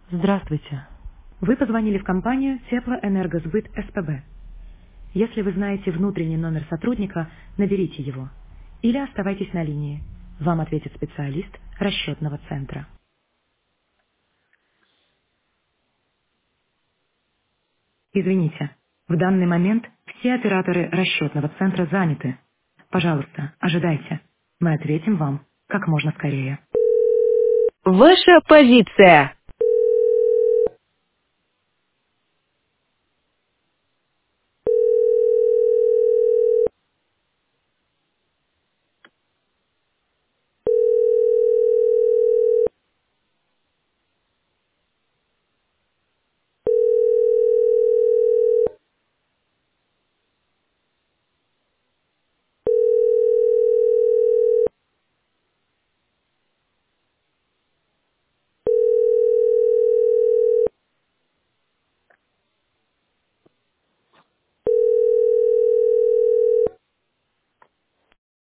Здравствуйте. Вы позвонили в компанию Теплоэнергосбыт СПБ. Если вы знаете внутренний номер сотрудника, наберите его. Или оставайтесь на линии. Вам ответит специалист расчетного центра. Извините, в данный момент все операторы расчетного центра заняты. Пожалуйста, ожидайте. Мы ответим вам как можно скорее. Ваша позиция.